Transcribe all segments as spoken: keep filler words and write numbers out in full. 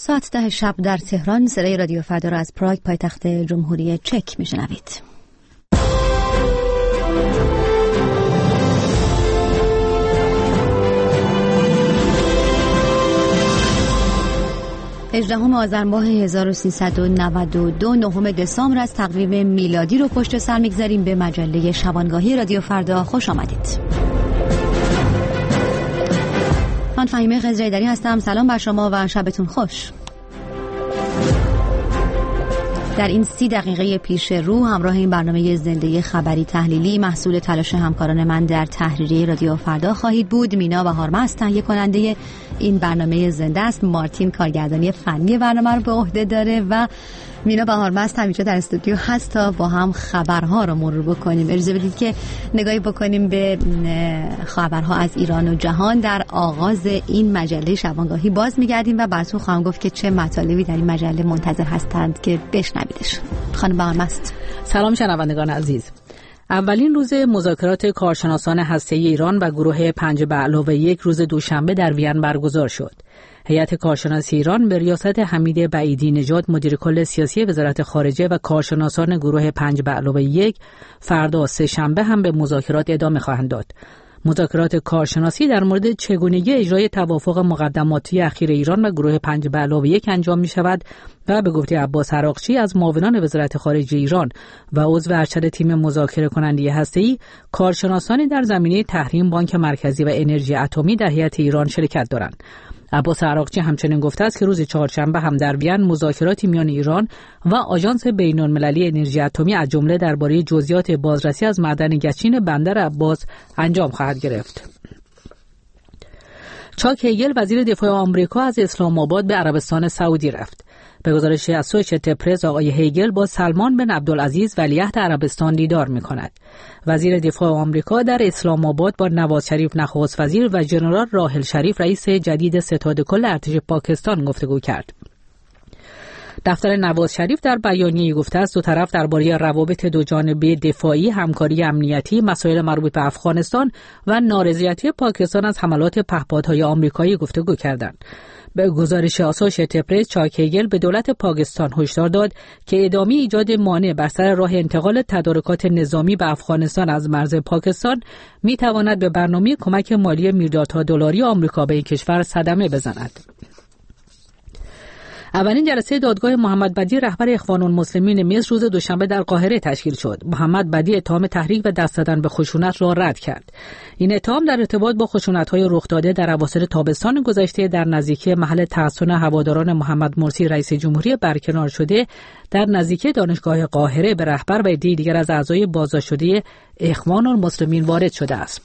ساعت ده شب در تهران صدای رادیو فردا را از پراگ پایتخت جمهوری چک میشنوید. هجدهم آذر ماه هزار و سیصد و نود و دو نهم دسامبر از تقویم میلادی رو پشت سر میگذاریم. به مجله شبانگاهی رادیو فردا خوش آمدید. من فهیمه خضرایدری هستم. سلام بر شما و شبتون خوش. در این سی دقیقه پیش رو همراه این برنامه زنده خبری تحلیلی محصول تلاش همکاران من در تحریریه رادیو فردا خواهید بود. مینا بهارمست تهیه کننده این برنامه زنده است. مارتین کارگردانی فنی برنامه رو به عهده داره و مینا بهارمست همیشه در استودیو هست تا با هم خبرها رو مرور بکنیم. اجازه بدید که نگاهی بکنیم به خبرها از ایران و جهان. در آغاز این مجله شبانگاهی باز میگردیم و براتون خواهم گفت که چه مطالبی در این مجله منتظر هستند که بشنویدش. خانم بهارمست. سلام شنوندگان عزیز. اولین روز مذاکرات کارشناسان هسته‌ای ایران و گروه پنج به علاوه یک روز دوشنبه در وین برگزار شد. هیئت کارشناسی ایران به ریاست حمید بعیدی نژاد مدیر کل سیاسی وزارت خارجه و کارشناسان گروه پنج به علاوه یک فردا سه شنبه هم به مذاکرات ادامه خواهند داد. مذاکرات کارشناسی در مورد چگونگی اجرای توافق مقدماتی اخیر ایران و گروه پنج به علاوه یک انجام می شود و به گفته عباس عراقچی از معاونان وزارت خارجه ایران و عضو ارشد تیم مذاکره کننده هسته‌ای، کارشناسانی در زمینه تحریم بانک مرکزی و انرژی اتمی در هیئت ایران شرکت دارند. عباس عراقچی همچنین گفته است که روز چهارشنبه هم در وین مذاکراتی میان ایران و آژانس بین‌المللی انرژی اتمی از جمله درباره جزئیات بازرسی از معدن گچین بندر عباس انجام خواهد گرفت. چاک هیگل وزیر دفاع آمریکا از اسلام آباد به عربستان سعودی رفت. به گزارش اسوشییتد پرس آقای هیگل با سلمان بن عبدالعزیز ولیعهد عربستان دیدار می‌کند. وزیر دفاع آمریکا در اسلام آباد با نواز شریف نخست وزیر و ژنرال راحل شریف رئیس جدید ستاد کل ارتش پاکستان گفتگو کرد. دفتر نواز شریف در بیانیه‌ای گفته است دو طرف درباره روابط دو جانبه دفاعی، همکاری امنیتی، مسائل مربوط به افغانستان و نارضایتی پاکستان از حملات پهپادهای آمریکایی گفتگو کردند. به گزارش اسوشییتد پرس چاک هیگل به دولت پاکستان هشدار داد که ادامه ایجاد مانع بر سر راه انتقال تدارکات نظامی به افغانستان از مرز پاکستان می تواند به برنامه کمک مالی میلیاردها دلاری آمریکا به این کشور صدمه بزند. اولین جلسه دادگاه محمد بدیع رهبر اخوان المسلمین مصر روز دوشنبه در قاهره تشکیل شد. محمد بدیع اتهام تحریک و دست زدن به خشونت را رد کرد. این اتهام در ارتباط با خشونت‌های رخ داده در اواسط تابستان گذشته در نزدیکی محل تحصن هواداران محمد مرسی رئیس جمهوری برکنار شده در نزدیکی دانشگاه قاهره به رهبر و عده‌ای دیگر از اعضای بازداشت شده اخوان المسلمین وارد شده است.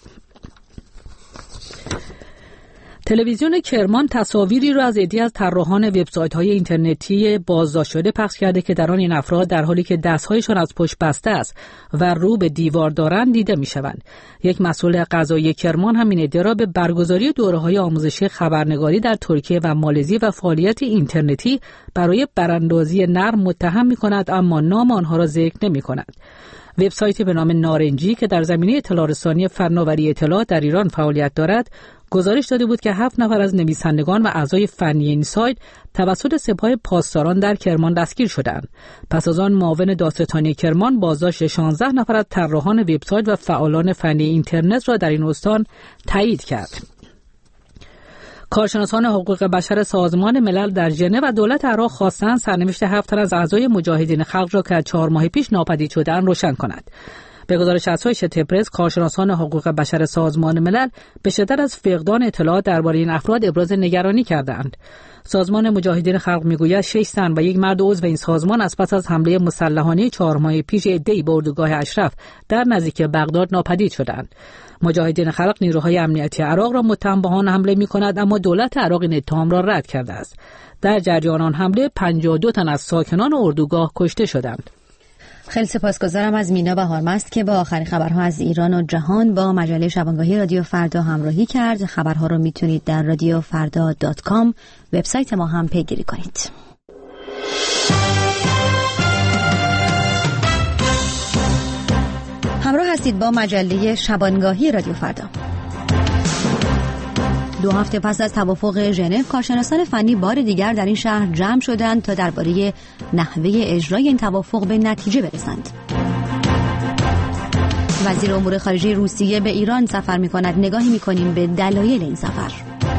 تلویزیون کرمان تصاویری را از عده‌ای از طراحان وبسایت‌های اینترنتی بازداشت شده پخش کرده که در آن این افراد در حالی که دست‌هایشان از پشت بسته است و رو به دیوار دارند دیده می‌شوند. یک مسئول قضایی کرمان هم این ادعا را به برگزاری دوره‌های آموزشی خبرنگاری در ترکیه و مالزی و فعالیت اینترنتی برای براندازی نرم متهم می‌کند، اما نام آنها را ذکر نمی‌کند. وبسایتی به نام نارنجی که در زمینه اطلاع رسانی فناوری اطلاعات در ایران فعالیت دارد گزارش داده بود که هفت نفر از نویسندگان و اعضای فنی این سایت توسط سپاه پاسداران در کرمان دستگیر شدند. پس از آن معاون دادستانی کرمان بازداشت شانزده نفر از طراحان وبسایت و فعالان فنی اینترنت را در این استان تایید کرد. کارشناسان حقوق بشر سازمان ملل در ژنو و دولت عراق خواستند سرنوشت هفت تن از اعضای مجاهدین خلق را که از چهار ماه پیش ناپدید شدند روشن کند. به گزارش اسوشییتد پرس کارشناسان حقوق بشر سازمان ملل به شدت از فقدان اطلاعات درباره این افراد ابراز نگرانی کردند. سازمان مجاهدین خلق میگوید شش زن و یک مرد عضو این سازمان از پس از حمله مسلحانه چهار ماه پیش عده‌ای به اردوگاه اشرف در نزدیکی بغداد ناپدید شدند. مجاهدین خلق نیروهای امنیتی عراق را متهم به آن حمله می‌کند، اما دولت عراق این اتهام را رد کرده است. در جریان آن حمله پنجاه و دو تن از ساکنان اردوگاه کشته شدند. خیلی سپاسگزارم از مینا بهارمست که با آخرین خبرها از ایران و جهان با مجله شبانگاهی رادیو فردا همراهی کرد. خبرها رو میتونید در رادیو فردا دات کام وبسایت ما هم پیگیری کنید. همراه هستید با مجله شبانگاهی رادیو فردا. دو هفته پس از توافق ژنو، کارشناسان فنی بار دیگر در این شهر جمع شدند تا درباره نحوه اجرای این توافق به نتیجه برسند. وزیر امور خارجه روسیه به ایران سفر می‌کند. نگاهی می‌کنیم به دلایل این سفر.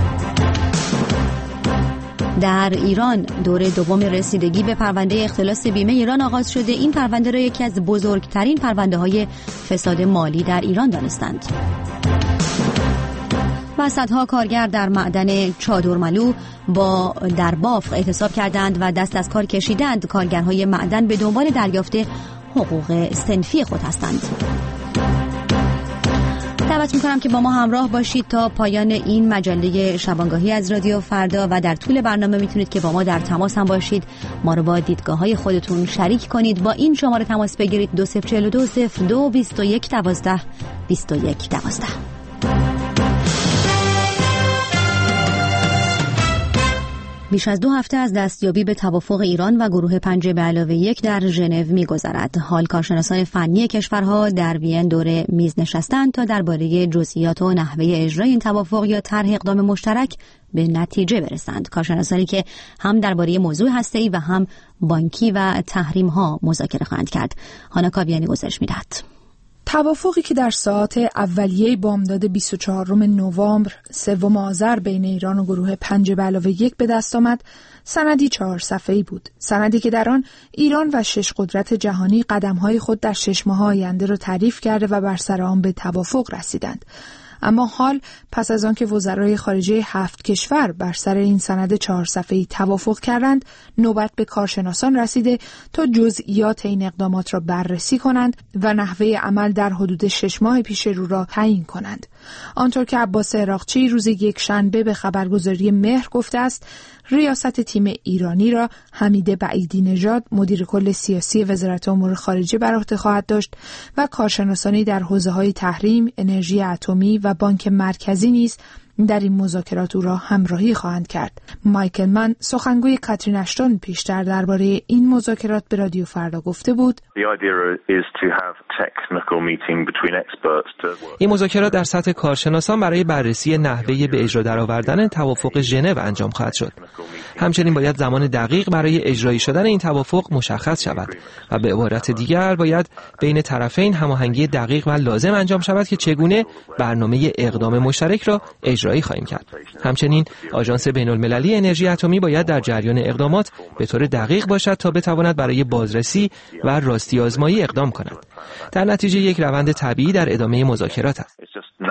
در ایران دور دوم رسیدگی به پرونده اختلاس بیمه ایران آغاز شده. این پرونده را یکی از بزرگترین پرونده‌های فساد مالی در ایران دانستند. و صدها کارگر در معدن چادرملو با در بافق اعتصاب کردند و دست از کار کشیدند. کارگرهای معدن به دنبال دریافت حقوق صنفی خود هستند. دعوت می‌کنم که با ما همراه باشید تا پایان این مجله شبانگاهی از رادیو فردا و در طول برنامه میتونید که با ما در تماس هم باشید. ما رو با دیدگاه‌های خودتون شریک کنید. با این شماره تماس بگیرید دو صفر چهار دو صفر دو بیست و یک دوازده بیست و یک دوازده. بیش از دو هفته از دستیابی به توافق ایران و گروه پنج به علاوه یک در ژنو می‌گذرد. حال کارشناسان فنی کشورها در وین دور میز نشستند تا درباره جزئیات و نحوه اجرای این توافق یا طرح اقدام مشترک به نتیجه برسند. کارشناسانی که هم درباره موضوع هسته‌ای و هم بانکی و تحریم‌ها مذاکره خواهند کرد. هانا کاویانی گزارش می‌دهد. توافقی که در ساعات اولیه بامداد بیست و چهارم نوامبر سوم آذر بین ایران و گروه پنج به علاوه یک به دست آمد، سندی چهار صفحه‌ای بود. سندی که در آن ایران و شش قدرت جهانی قدم‌های خود در شش ماه آینده را تعریف کرده و بر سر آن به توافق رسیدند. اما حال پس از آن که وزرای خارجه هفت کشور بر سر این سند چهار صفحه‌ای توافق کردند، نوبت به کارشناسان رسیده تا جزئیات این اقدامات را بررسی کنند و نحوه عمل در حدود شش ماه پیش رو را تعیین کنند. آنطور که عباس عراقچی روز یک شنبه به خبرگزاری مهر گفته است، ریاست تیم ایرانی را حمیده بعیدی نژاد مدیر کل سیاسی وزارت امور خارجه بر عهده خواهد داشت و کارشناسانی در حوزه‌های تحریم، انرژی اتمی و بانک مرکزی نیز در این مذاکرات او را همراهی خواهند کرد. مایکل من، سخنگوی کاترین اشتون، پیشتر درباره این مذاکرات به رادیو فردا گفته بود: این مذاکرات در سطح کارشناسان برای بررسی نحوه به اجرا درآوردن توافق ژنو انجام خواهد شد. همچنین باید زمان دقیق برای اجرایی شدن این توافق مشخص شود و به عبارت دیگر باید بین طرفین هماهنگی دقیق و لازم انجام شود که چگونه برنامه اقدام مشترک را اجرایی خواهیم کرد. همچنین آژانس بین‌المللی انرژی اتمی باید در جریان اقدامات به طور دقیق باشد تا بتواند برای بازرسی و راستی آزمایی اقدام کند. در نتیجه یک روند طبیعی در ادامه مذاکرات است.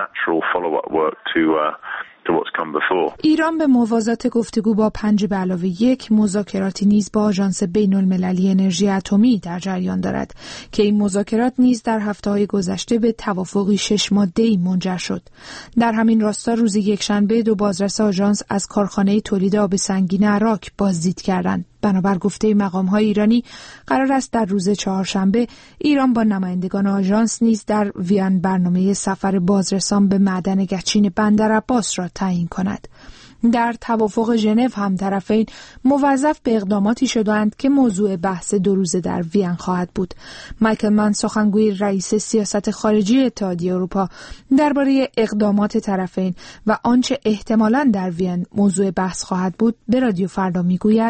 ایران به موازات گفتگو با پنج به علاوه یک مذاکراتی نیز با آژانس بین‌المللی انرژی اتمی در جریان دارد که این مذاکرات نیز در هفته‌های گذشته به توافقی شش ماده‌ای منجر شد. در همین راستا روز یکشنبه دو بازرس آژانس از کارخانه تولید آب سنگین عراق بازدید کردند. بنابر گفته مقام‌های ایرانی قرار است در روز چهارشنبه ایران با نمایندگان آژانس نیز در وین برنامه سفر بازرسان به معدن گچین بندرعباس را تعیین کند. در توافق ژنو هم طرفین موظف به اقداماتی شدند که موضوع بحث دو روزه در وین خواهد بود. مایکل من، سخنگوی رئیس سیاست خارجی اتحادیه اروپا، درباره اقدامات طرفین و آنچه احتمالاً در وین موضوع بحث خواهد بود به رادیو فردا میگوید: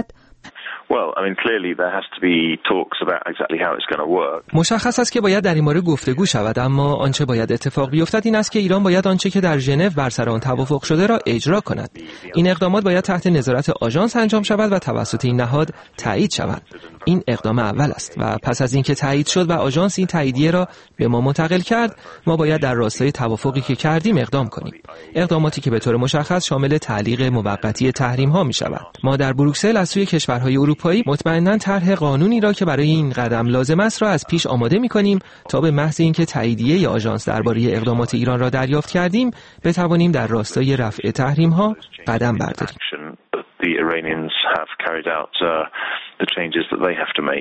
مشخص است که باید در این باره گفتگو شود، اما آنچه باید اتفاق بیفتد این است که ایران باید آنچه که در ژنو بر سر آن توافق شده را اجرا کند. این اقدامات باید تحت نظارت آژانس انجام شود و توسط این نهاد تایید شود. این اقدام اول است و پس از اینکه تایید شد و آژانس این تاییدیه را به ما منتقل کرد، ما باید در راستای توافقی که کردیم اقدام کنیم. اقداماتی که به طور مشخص شامل تعلیق موقتی تحریم‌ها می‌شود. ما در بروکسل از سوی کشورهای اروپایی مطمئناً طرح قانونی را که برای این قدم لازم است را از پیش آماده می‌کنیم تا به محض اینکه تاییدیه آژانس درباره اقدامات ایران را دریافت کردیم، بتوانیم در راستای رفع تحریم‌ها قدم برداریم.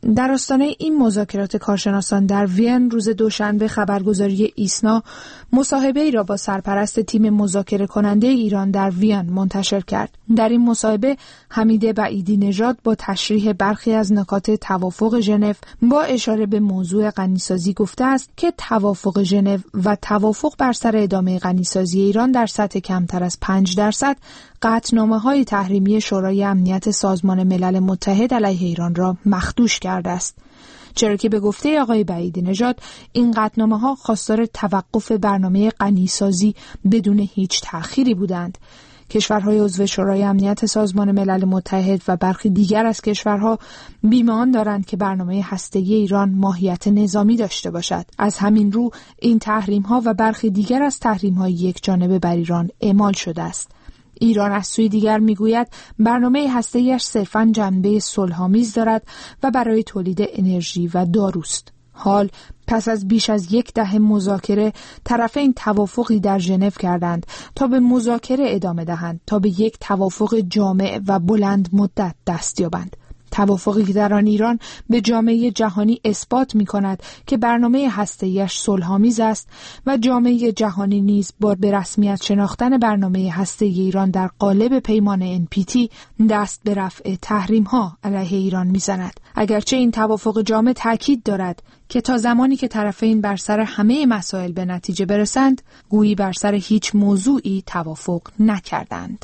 در آستانه این مذاکرات کارشناسان در وین روز دوشنبه خبرگزاری ایسنا مصاحبه‌ای را با سرپرست تیم مذاکره کننده ایران در وین منتشر کرد. در این مصاحبه حمیده بعیدی نژاد با تشریح برخی از نکات توافق ژنو با اشاره به موضوع غنیسازی گفته است که توافق ژنو و توافق بر سر ادامه غنیسازی ایران در سطح کمتر از پنج درصد قطعنامه‌های تحریمی شورای امنیت سازمان ملل متحد علیه ایران را مخدوش کرده است. چرا که به گفته آقای بعیدی نژاد این قطعنامه‌ها خواستار توقف برنامه غنیسازی بدون هیچ تأخیری بودند. کشورهای عضو شورای امنیت سازمان ملل متحد و برخی دیگر از کشورها بیمه آن دارند که برنامه هسته‌ای ایران ماهیت نظامی داشته باشد. از همین رو این تحریم‌ها و برخی دیگر از تحریم‌های یک جانبه بر ایران اعمال شده است. ایران از سوی دیگر میگوید برنامه هسته‌ایش صرفاً جنبه صلح‌آمیز دارد و برای تولید انرژی و داروست. حال پس از بیش از یک دهه مذاکره طرفین توافقی در ژنو کردند تا به مذاکره ادامه دهند تا به یک توافق جامع و بلند مدت دست یابند. توافقی که در آن ایران به جامعه جهانی اثبات می‌کند که برنامه هسته‌ایش صلح‌آمیز است و جامعه جهانی نیز با به رسمیت شناختن برنامه هسته‌ای ایران در قالب پیمان ان پی تی دست به رفع تحریم‌ها علیه ایران می‌زند. اگرچه این توافق جامع تاکید دارد که تا زمانی که طرفین بر سر همه مسائل به نتیجه برسند، گویی بر سر هیچ موضوعی توافق نکردند.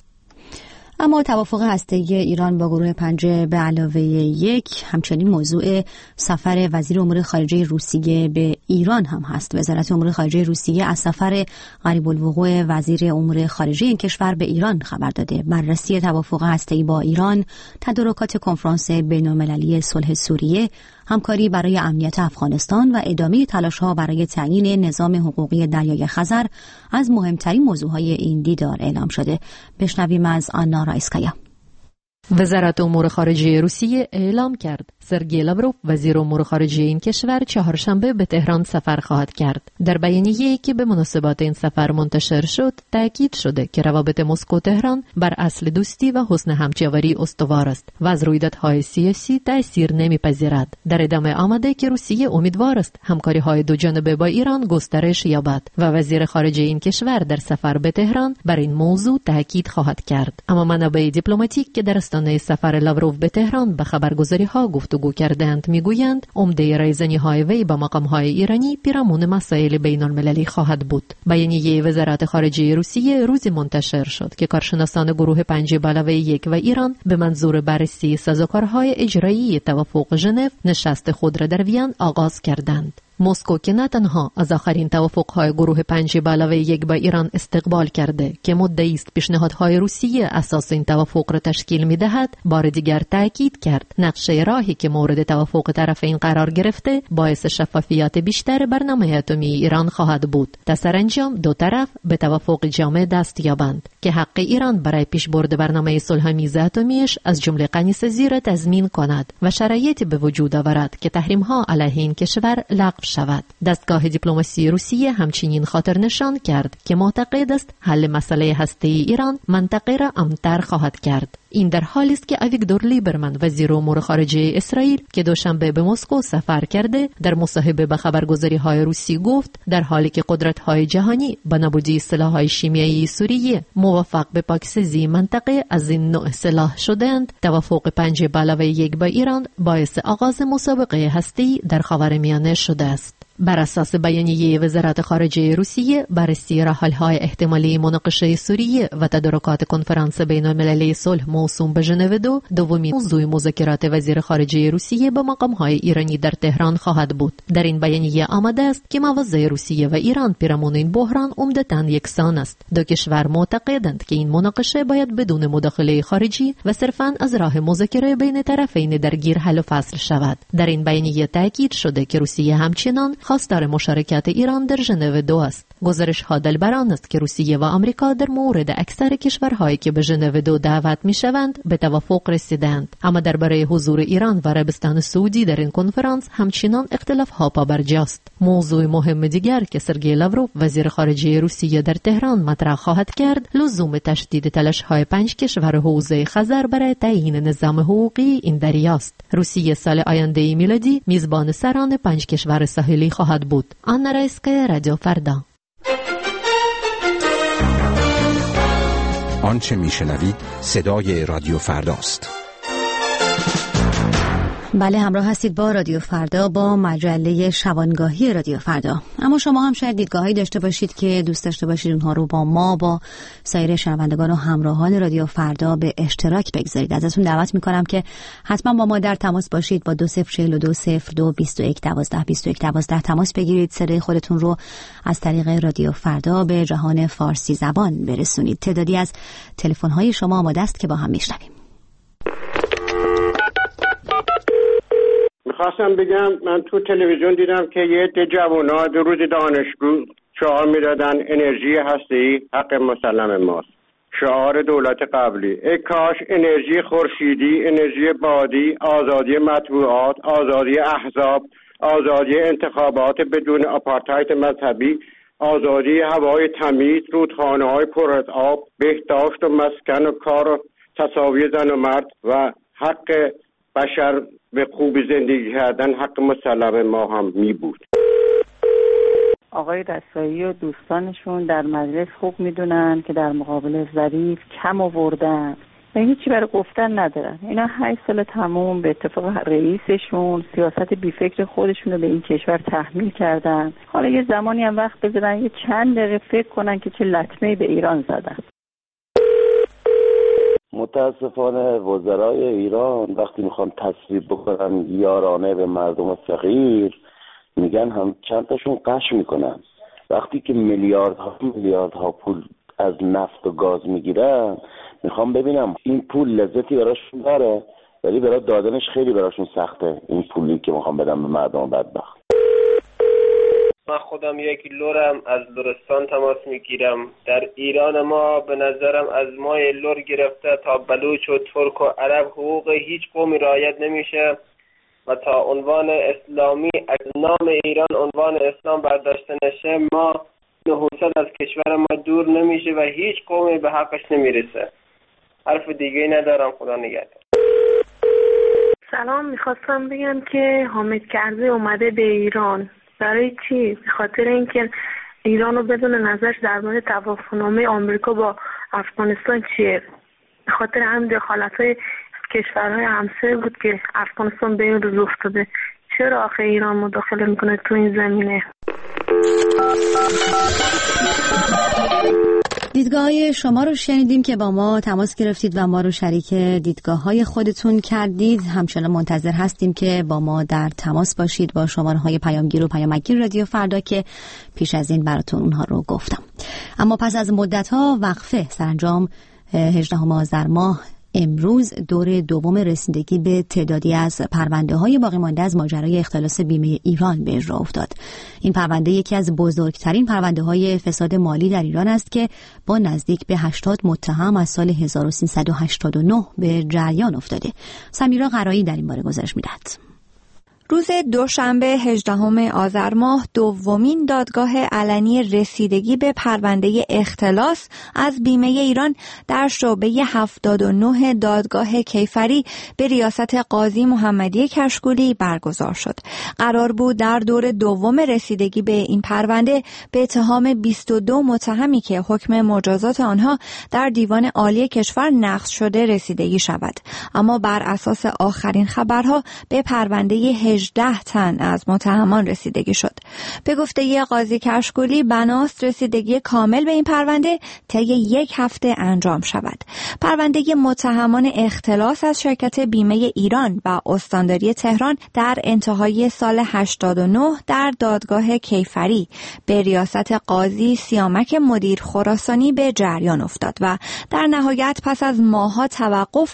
اما توافق هسته‌ای ایران با گروه پنج به علاوه یک همچنین موضوع سفر وزیر امور خارجه روسیه به ایران هم هست. وزارت امور خارجه روسیه از سفر قریب الوقوع وزیر امور خارجه این کشور به ایران خبر داده. بررسی توافق هسته‌ای با ایران، تدارکات کنفرانس بین‌المللی صلح سوریه، همکاری برای امنیت افغانستان و ادامه تلاش‌ها برای تعیین نظام حقوقی دریای خزر از مهمترین موضوعهای این دیدار اعلام شده. بشنویم از آنا رایسکایا. وزارت امور خارجه روسیه اعلام کرد سرگئی لاوروف وزیر امور خارجه این کشور چهارشنبه به تهران سفر خواهد کرد. در بیانیه‌ای که به مناسبت این سفر منتشر شد تاکید شده که روابط مسکو تهران بر اصل دوستی و حسن همجواری استوار است و از رویدادهای سیاسی تأثیر نمی‌پذیرد. در ادامه آمده که روسیه امیدوار است همکاری‌های دو جانبه با ایران گسترش یابد و وزیر خارجه این کشور در سفر به تهران بر این موضوع تاکید خواهد کرد. اما منابع دیپلماتیک که در استانه سفر لاوروف به تهران به خبرگزاری‌ها گفتگو کردند میگویند عمده رایزنی‌های وی با مقام‌های ایرانی پیرامون مسائل بین‌المللی خواهد بود. بیانیه وزارت خارجه روسیه روزی منتشر شد که کارشناسان گروه پنج به علاوه یک و ایران به منظور بررسی سازوکارهای اجرایی توافق ژنو نشست خود را در وین آغاز کردند. مسکو که نه تنها از آخرین توافق‌های گروه پنج به علاوه یک با ایران استقبال کرده که مدعی است پیشنهادهای روسیه اساس این توافق را تشکیل می‌دهد، بار دیگر تاکید کرد نقشه راهی که مورد توافق طرفین قرار گرفته باعث شفافیت بیشتر برنامه اتمی ایران خواهد بود تا سرانجام دو طرف به توافق جامع دست یابند که حق ایران برای پیشبرد برنامه صلح‌آمیز اتمیش از جمله غنیسازی را تضمین کند و شرایطی به وجود آورد که تحریم‌ها علیه این کشور لغو شود. دستگاه دیپلماسی روسیه همچنین خاطر نشان کرد که معتقد است حل مسئله هسته‌ای ایران منطقه را امن‌تر خواهد کرد. این در حالی است که اویگدور لیبرمن وزیر امور خارجه اسرائیل که دوشنبه به مسکو سفر کرده در مصاحبه به خبرگزاری‌های روسی گفت در حالی که قدرت‌های جهانی با نابودی سلاح‌های شیمیایی سوریه موافق به پاکسازی منطقه از این نوع سلاح شدند، توافق پنج به علاوه یک با ایران باعث آغاز مسابقه هسته‌ای در خاورمیانه شده است. بر اساس بیانیه وزارت خارجه روسیه، بررسی راه‌حل‌های احتمالی مناقشه سوریه و تدارکات کنفرانس بین‌المللی صلح موسوم به ژنو دو دومین موضوع مذاکرات وزیر خارجه روسیه با مقام‌های ایرانی در تهران خواهد بود. در این بیانیه آمده است که مواضع روسیه و ایران پیرامون این بحران عمدتاً یکسان است. دو کشور معتقدند که این مناقشه باید بدون مداخله خارجی و صرفاً از راه مذاکره بین طرفین درگیر حل و فصل شود. در این بیانیه تاکید شده که روسیه همچنان خواستار مشارکت ایران در ژنو دو است. گزارش ها دلبر آن است که روسیه و آمریکا در مورد اکثر کشورهایی که به ژنو دو دعوت می شوند به توافق رسیدند، اما درباره حضور ایران و عربستان سعودی در این کنفرانس همچنان اختلاف ها پابرجاست. موضوع مهم دیگر که سرگئی لاوروف وزیر خارجه روسیه در تهران مطرح خواهد کرد لزوم تشدید تلاش های پنج کشور حوزه خزر برای تعیین نظام حقوقی این دریاست. روسیه سال آینده میلادی میزبان سران پنج کشور ساحلی خواهد بود. آنا رایسکا، رادیو فردا. آنچه میشنوید صدای رادیو فرداست. بله، همراه هستید با رادیو فردا، با مجله شبانگاهی رادیو فردا. اما شما هم شاید دیدگاهی داشته باشید که دوست داشته باشید اونها رو با ما، با سایر شنوندگان و همراهان رادیو فردا به اشتراک بگذارید. ازتون دعوت میکنم که حتما با ما در تماس باشید. با دو صفر چهل و دو صفر دو بیست و یک دوازده بیست و یک دوازده تماس بگیرید. صدای خودتون رو از طریق رادیو فردا به جهان فارسی زبان برسونید. تعدادی از تلفن‌های شما آماده است که با هم میشنویم. میخواستم بگم من تو تلویزیون دیدم که یه عده جوونا دو روز دانشجو شعار میدادن انرژی هسته‌ای حق مسلم ماست، شعار دولت قبلی. ای کاش انرژی خورشیدی، انرژی بادی، آزادی مطبوعات، آزادی احزاب، آزادی انتخابات بدون آپارتاید مذهبی، آزادی هوای تمیز، رودخانه‌های پر از آب، بهداشت و مسکن و کار و تساوی زن و مرد و حق بشر به خوبی زندگی کردن حق مسلم ما هم می بود. آقای رسایی و دوستانشون در مجلس خوب میدونن که در مقابل ظریف کم آوردن و هیچی برای گفتن ندارن. اینا هشت سال تمام به اتفاق رئیسشون سیاست بیفکر خودشون رو به این کشور تحمیل کردن. حالا یه زمانی هم وقت بذارن یه چند دقیقه فکر کنن که چه لطمه‌ای به ایران زدن. متاسفانه وزرای ایران وقتی میخوان تصویب بکنن یارانه به مردم فقیر میگن هم چند تاشون قش میکنن. وقتی که میلیاردها میلیاردها پول از نفت و گاز میگیرن میخوام ببینم این پول لذتی براشون داره، ولی برای دادنش خیلی براشون سخته این پولی که میخوام بدم به مردم بدبخت. من خودم یک لورم از لرستان تماس میگیرم. در ایران ما به نظرم از مای لور گرفته تا بلوچ و ترک و عرب حقوق هیچ قومی رعایت نمیشه و تا عنوان اسلامی از نام ایران عنوان اسلام برداشته نشه ما نهوست از کشور ما دور نمیشه و هیچ قومی به حقش نمیرسه. حرف دیگه ندارم. خدا نگهدار. سلام، میخواستم بگم که حامد کرزی اومده به ایران. برای چی؟ به خاطر اینکه ایران رو بدون نظرش درباره توافقنامه آمریکا با افغانستان چیه. به خاطر هم دخالت‌های کشورهای همسایه بود که افغانستان به این روز افتاده. چرا آخه ایران مداخله میکنه تو این زمینه؟ دیدگاه شما رو شنیدیم که با ما تماس گرفتید و ما رو شریک دیدگاه‌های خودتون کردید. همچنان منتظر هستیم که با ما در تماس باشید با شماره‌های پیامگیر و پیامکگیر رادیو فردا که پیش از این براتون اونها رو گفتم. اما پس از مدت‌ها وقفه سرانجام هجدهم آذر ماه امروز دور دوم رسیدگی به تعدادی از پرونده‌های باقی مانده از ماجرای اختلاس بیمه ایران به اجرا افتاد. این پرونده یکی از بزرگترین پرونده‌های فساد مالی در ایران است که با نزدیک به هشتاد متهم از سال هزار و سیصد و هشتاد و نه به جریان افتاده. سمیرا قرایی در این باره گزارش می‌دهد. روز دوشنبه هجدهم آذر ماه دومین دادگاه علنی رسیدگی به پرونده اختلاس از بیمه ایران در شعبه هفتاد و نه دادگاه کیفری به ریاست قاضی محمدی کشکولی برگزار شد. قرار بود در دور دوم رسیدگی به این پرونده به اتهام بیست و دو متهمی که حکم مجازات آنها در دیوان عالی کشور نقض شده رسیدگی شود، اما بر اساس آخرین خبرها به پرونده هجده تن از متهمان رسیدگی شد. به گفته قاضی کشکولی بناست رسیدگی کامل به این پرونده طی یک هفته انجام شود. پرونده متهمان اختلاس از شرکت بیمه ایران و استانداری تهران در انتهای سال هشتاد و نه در دادگاه کیفری به ریاست قاضی سیامک مدیر خراسانی به جریان افتاد و در نهایت پس از ماه‌ها توقف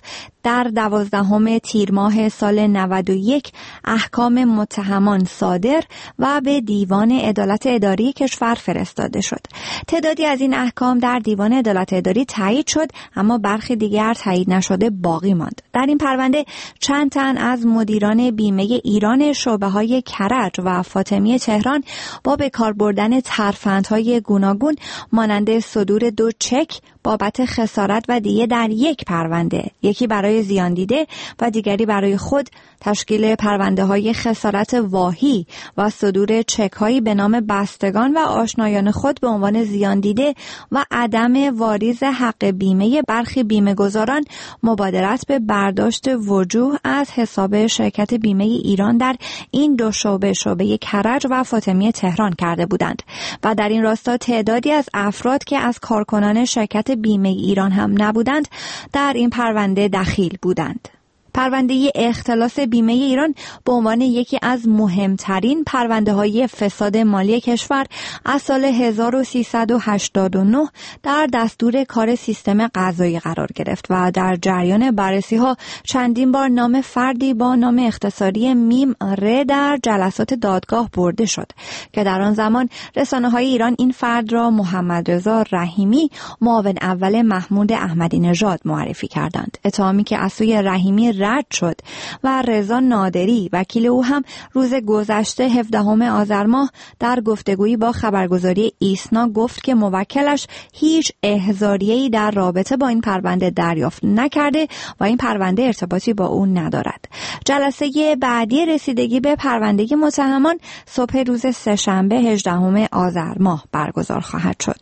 در دوازدهم تیر ماه سال نود و یک احکام متهمان صادر و به دیوان عدالت اداری کشور فرستاده شد. تعدادی از این احکام در دیوان عدالت اداری تایید شد، اما برخی دیگر تایید نشده باقی ماند. در این پرونده چند تن از مدیران بیمه ایران شعبه‌های کرج و فاطمی تهران با به کار بردن ترفندهای گوناگون مانند صدور دو چک بابت خسارت و دیه در یک پرونده، یکی برای زیان دیده و دیگری برای خود، تشکیل پرونده های خسارت واهی و صدور چک هایی به نام بستگان و آشنایان خود به عنوان زیان دیده و عدم واریز حق بیمه برخی بیمه گذاران مبادرت به برداشت وجوه از حساب شرکت بیمه ایران در این دو شعبه، شعبه کرج و فاطمی تهران کرده بودند و در این راستا تعدادی از افراد که از کارکنان شرکت بیمه ایران هم نبودند در این پرونده دخیل بودند. پرونده اختلاس بیمه ایران به عنوان یکی از مهمترین پرونده‌های فساد مالی کشور از سال هزار و سیصد و هشتاد و نه در دستور کار سیستم قضایی قرار گرفت و در جریان بررسی‌ها چندین بار نام فردی با نام اختصاری میم ر در جلسات دادگاه برده شد که در آن زمان رسانه‌های ایران این فرد را محمد رضا رحیمی، معاون اول محمود احمدی نژاد معرفی کردند. اتهامی که از سوی رحیمی رد شد و رضا نادری وکیل او هم روز گذشته هفدهم آذر ماه در گفتگویی با خبرگزاری ایسنا گفت که موکلش هیچ احضاریه‌ای در رابطه با این پرونده دریافت نکرده و این پرونده ارتباطی با او ندارد. جلسه بعدی رسیدگی به پرونده متهمان صبح روز سه‌شنبه هجدهم آذر ماه برگزار خواهد شد.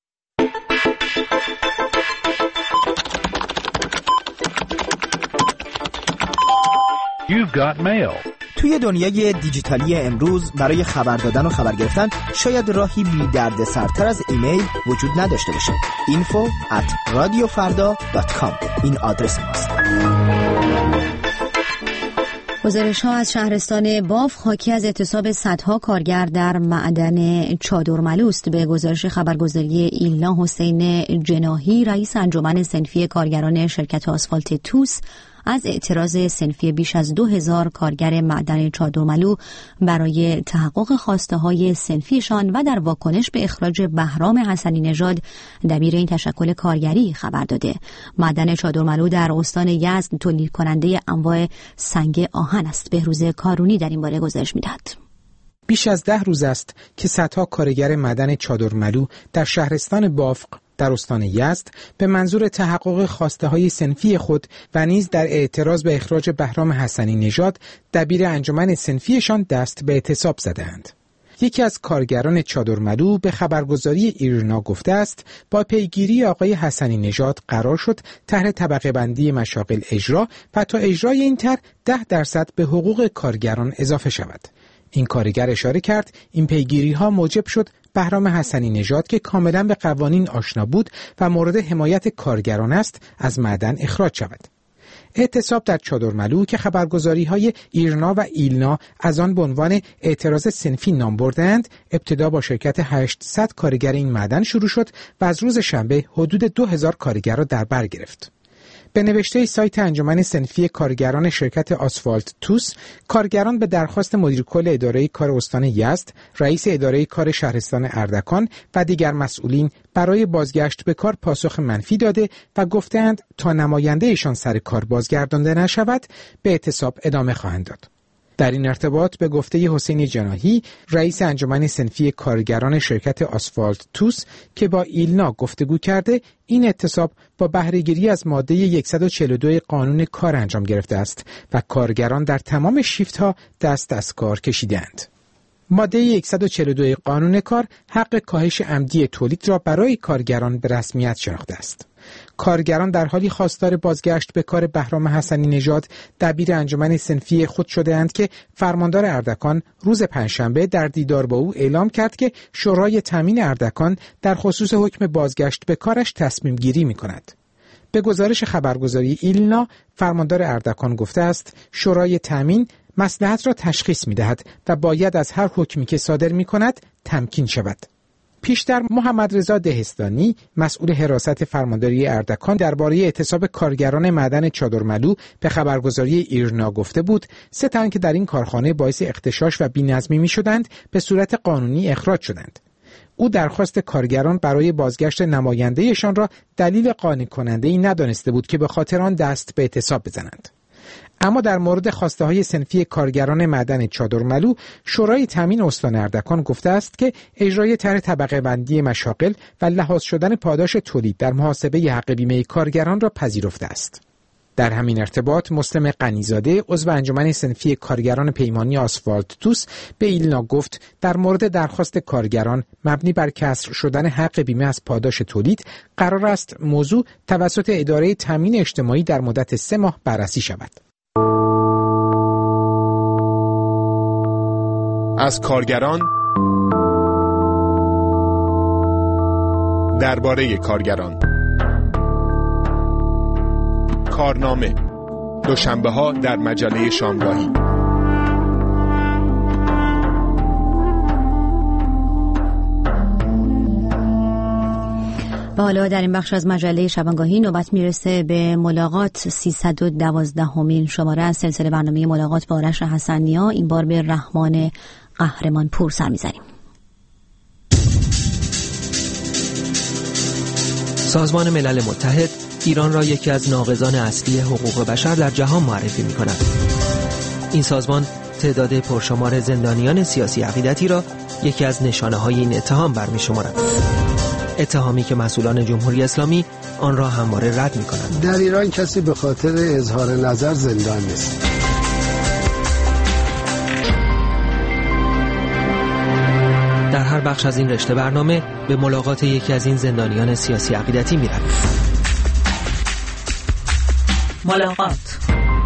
You've got mail. توی دنیای دیجیتالی امروز برای خبر دادن و خبر گرفتن شاید راهی بی درد سرتر از ایمیل وجود نداشته باشه. info at radiofarda dot com این آدرس ماست. گزارش ها از شهرستان باف حاکی از اعتصاب صدها کارگر در معدن چادرملو است. به گزارش خبرگزاری ایلنا، حسین جناحی رئیس انجمن صنفی کارگران شرکت آسفالت توس از اعتراض صنفی بیش از دو هزار کارگر معدن چادرملو برای تحقق خواسته های صنفیشان و در واکنش به اخراج بهرام حسنی نژاد دبیر این تشکل کارگری خبر داده. معدن چادرملو در استان یزد تولید کننده انواع سنگ آهن است. بهروز کارونی در این باره گزارش می‌دهد. بیش از ده روز است که صدها کارگر معدن چادرملو در شهرستان بافق در استان یزد به منظور تحقق خواسته های صنفی خود و نیز در اعتراض به اخراج بهرام حسنی نژاد دبیر انجمن صنفیشان دست به اعتصاب زدند. یکی از کارگران چادرملو به خبرگزاری ایرنا گفته است با پیگیری آقای حسنی نژاد قرار شد طرح طبقه بندی مشاغل اجرا و تا اجرای این طرح ده درصد به حقوق کارگران اضافه شود. این کارگر اشاره کرد این پیگیری ها موجب شد بهرام حسنی نژاد که کاملا به قوانین آشنا بود و مورد حمایت کارگران است از معدن اخراج شود. اعتصاب در چادرملو که خبرگزاری های ایرنا و ایلنا از آن به عنوان اعتراض صنفی نام بردند، ابتدا با شرکت هشتصد کارگر این معدن شروع شد و از روز شنبه حدود دو هزار کارگر را در بر گرفت. به نوشته سایت انجمن صنفی کارگران شرکت آسفالت توس، کارگران به درخواست مدیر کل اداره کار استان یزد، رئیس اداره کار شهرستان اردکان و دیگر مسئولین برای بازگشت به کار پاسخ منفی داده و گفتند تا نماینده ایشان سر کار بازگردانده نشود به اعتصاب ادامه خواهند داد. در این ارتباط به گفته حسین جناحی رئیس انجمن صنفی کارگران شرکت آسفالت توس که با ایلنا گفتگو کرده، این اعتصاب با بهره‌گیری از ماده صد و چهل و دو قانون کار انجام گرفته است و کارگران در تمام شیفت ها دست از کار کشیدند. ماده صد و چهل و دو قانون کار حق کاهش عمدی تولید را برای کارگران به رسمیت شناخته است. کارگران در حالی خواستار بازگشت به کار بهرام حسنی نژاد دبیر انجمن صنفی خود شده‌اند که فرماندار اردکان روز پنجشنبه در دیدار با او اعلام کرد که شورای تامین اردکان در خصوص حکم بازگشت به کارش تصمیم گیری می کند. به گزارش خبرگزاری ایلنا، فرماندار اردکان گفته است شورای تامین مصلحت را تشخیص می دهد و باید از هر حکمی که صادر می کند تمکین شود. پیشتر محمد رضا دهستانی مسئول حراست فرمانداری اردکان درباره اعتصاب کارگران معدن چادرملو به خبرگزاری ایرنا گفته بود سه تن که در این کارخانه باعث اغتشاش و بی‌نظمی می‌شدند به صورت قانونی اخراج شدند. او درخواست کارگران برای بازگشت نماینده‌شان را دلیل قانع کننده‌ای ندانسته بود که به خاطر آن دست به اعتصاب بزنند. اما در مورد خواسته‌های صنفی کارگران معدن چادرملو، شورای تامین استان اردکان گفته است که اجرای طرح طبقه بندی مشاغل و لحاظ شدن پاداش تولید در محاسبه حق بیمه کارگران را پذیرفته است. در همین ارتباط مسلم غنیزاده عضو انجمن صنفی کارگران پیمانی آسفالت توس به ایلنا گفت در مورد درخواست کارگران مبنی بر کسر شدن حق بیمه از پاداش تولید قرار است موضوع توسط اداره تامین اجتماعی در مدت سه ماه بررسی شود. از کارگران درباره کارگران کارنامه دوشنبه ها در مجله شامگاهی. و حالا در این بخش از مجله شبانگاهی نوبت میرسه به ملاقات سیصد و دوازده همین شماره از سلسله برنامه ملاقات با آرش حسن‌نیا. این بار به رحمان قهرمانپور سر میزنیم. سازمان ملل متحد ایران را یکی از ناقضان اصلی حقوق بشر در جهان معرفی می کند. این سازمان تعداد پرشمار زندانیان سیاسی عقیدتی را یکی از نشانه های این اتهام برمی شمارد. اتهامی که مسئولان جمهوری اسلامی آن را همواره رد می کنند. در ایران کسی به خاطر اظهار نظر زندان نیست. در هر بخش از این رشته برنامه به ملاقات یکی از این زندانیان سیاسی عقیدتی می رویم. ملاقات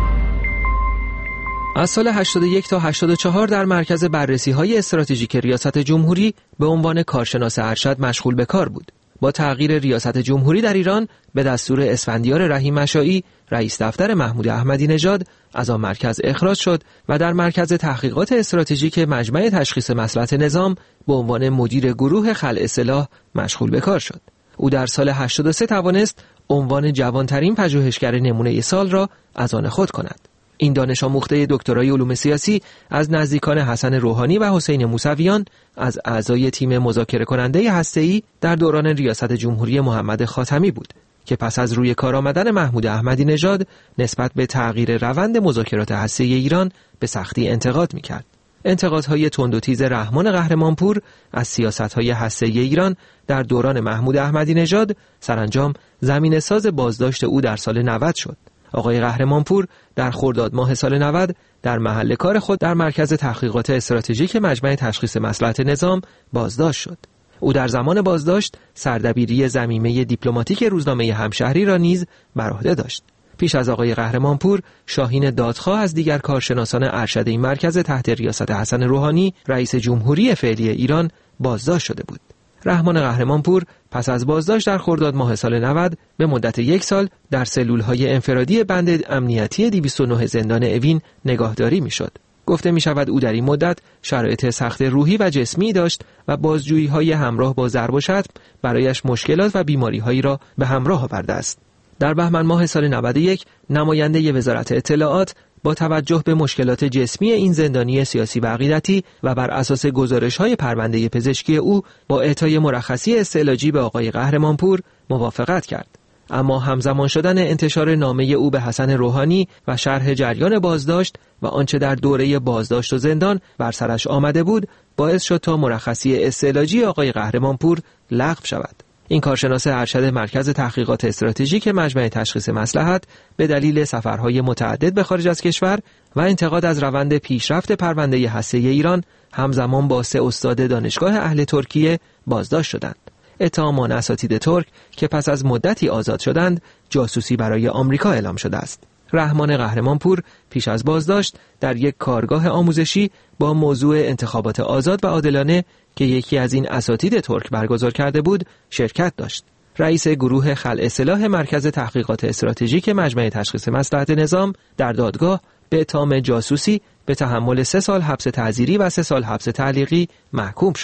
از سال هشتاد و یک تا هشتاد و چهار در مرکز بررسی‌های استراتژیک ریاست جمهوری به عنوان کارشناس ارشد مشغول به کار بود. با تغییر ریاست جمهوری در ایران به دستور اسفندیار رحیم مشائی رئیس دفتر محمود احمدی نژاد از آن مرکز اخراج شد و در مرکز تحقیقات استراتژیک مجمع تشخیص مصلحت نظام به عنوان مدیر گروه خلع سلاح مشغول به کار شد. او در سال هشتاد و سه توانست عنوان جوانترین پژوهشگر نمونه سال را از آن خود کند. این دانش آموخته دکترای علوم سیاسی از نزدیکان حسن روحانی و حسین موسویان از اعضای تیم مذاکره کننده هسته‌ای در دوران ریاست جمهوری محمد خاتمی بود که پس از روی کار آمدن محمود احمدی نژاد نسبت به تغییر روند مذاکرات هسته‌ای ایران به سختی انتقاد می‌کرد. انتقادهای تند و تیز رحمان قهرمانپور از سیاست‌های هسته‌ای ایران در دوران محمود احمدی نژاد سرانجام زمینه‌ساز بازداشت او در سال نود شد. آقای قهرمانپور در خرداد ماه سال نود در محل کار خود در مرکز تحقیقات استراتژیک مجمع تشخیص مصلحت نظام بازداشت شد. او در زمان بازداشت سردبیری ضمیمه دیپلماتیک روزنامه همشهری را نیز بر عهده داشت. پیش از آقای قهرمانپور، شاهین دادخواه از دیگر کارشناسان ارشد این مرکز تحت ریاست حسن روحانی رئیس جمهوری فعلی ایران بازداشت شده بود. رحمان قهرمانپور پس از بازداشت در خرداد ماه سال نود به مدت یک سال در سلول‌های انفرادی بند امنیتی دویست و نه زندان اوین نگاهداری می‌شد. گفته می‌شود او در این مدت شرایط سخت روحی و جسمی داشت و بازجویی‌های همراه با ضرب و شتم برایش مشکلات و بیماری‌هایی را به همراه آورده است. در بهمن ماه سال نود و یک نماینده وزارت اطلاعات با توجه به مشکلات جسمی این زندانی سیاسی و عقیدتی و بر اساس گزارش‌های پرونده پزشکی او با اعطای مرخصی استعلاجی به آقای قهرمانپور موافقت کرد. اما همزمان شدن انتشار نامه او به حسن روحانی و شرح جریان بازداشت و آنچه در دوره بازداشت و زندان بر سرش آمده بود باعث شد تا مرخصی استعلاجی آقای قهرمانپور لغو شود. این کارشناس ارشد مرکز تحقیقات استراتژیک مجمع تشخیص مصلحت به دلیل سفرهای متعدد به خارج از کشور و انتقاد از روند پیشرفت پرونده هسته‌ای ایران همزمان با سه استاد دانشگاه اهل ترکیه بازداشت شدند. اتهامان اساتید ترک که پس از مدتی آزاد شدند جاسوسی برای آمریکا اعلام شده است. رحمان قهرمانپور پیش از بازداشت در یک کارگاه آموزشی با موضوع انتخابات آزاد و عادلانه که یکی از این اساتید ترک برگزار کرده بود شرکت داشت. رئیس گروه خلع سلاح مرکز تحقیقات استراتژیک مجمع تشخیص مصلحت نظام در دادگاه به اتهام جاسوسی به تحمل سه سال حبس تعزیری و سه سال حبس تعلیقی محکوم شد.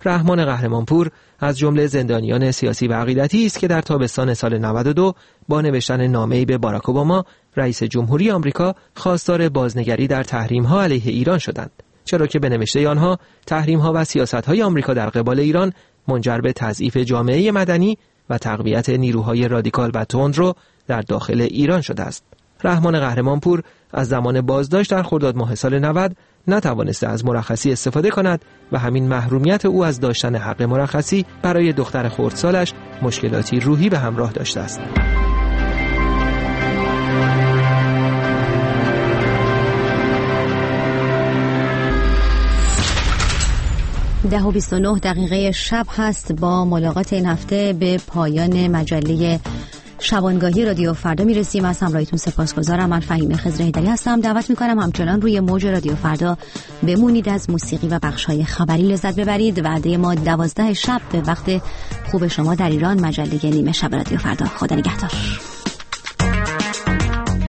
رحمان قهرمانپور از جمله زندانیان سیاسی و عقیدتی است که در تابستان سال نود و دو با نوشتن نامه‌ای به باراک اوباما رئیس جمهوری آمریکا خواستار بازنگری در تحریم‌ها علیه ایران شدند، چرا که به نوشته آنها تحریم‌ها و سیاست‌های آمریکا در قبال ایران منجر به تضعیف جامعه مدنی و تقویت نیروهای رادیکال و تندرو در داخل ایران شده است. رحمان قهرمانپور از زمان بازداشت در خرداد ماه سال نود نتوانسته از مرخصی استفاده کند و همین محرومیت او از داشتن حق مرخصی برای دختر خردسالش مشکلاتی روحی به همراه داشته است. ده و بیست و نه دقیقه شب هست. با ملاقات این هفته به پایان مجله شبانگاهی رادیو فردا میرسیم. از همراهیتون سپاسگزارم. من فهیمه خضر هیدری هستم. دعوت میکنم همچنان روی موج رادیو فردا بمونید، از موسیقی و بخش‌های خبری لذت ببرید. وعده ما دوازده شب به وقت خوب شما در ایران، مجله نیمه شب رادیو فردا. خدا نگهدار.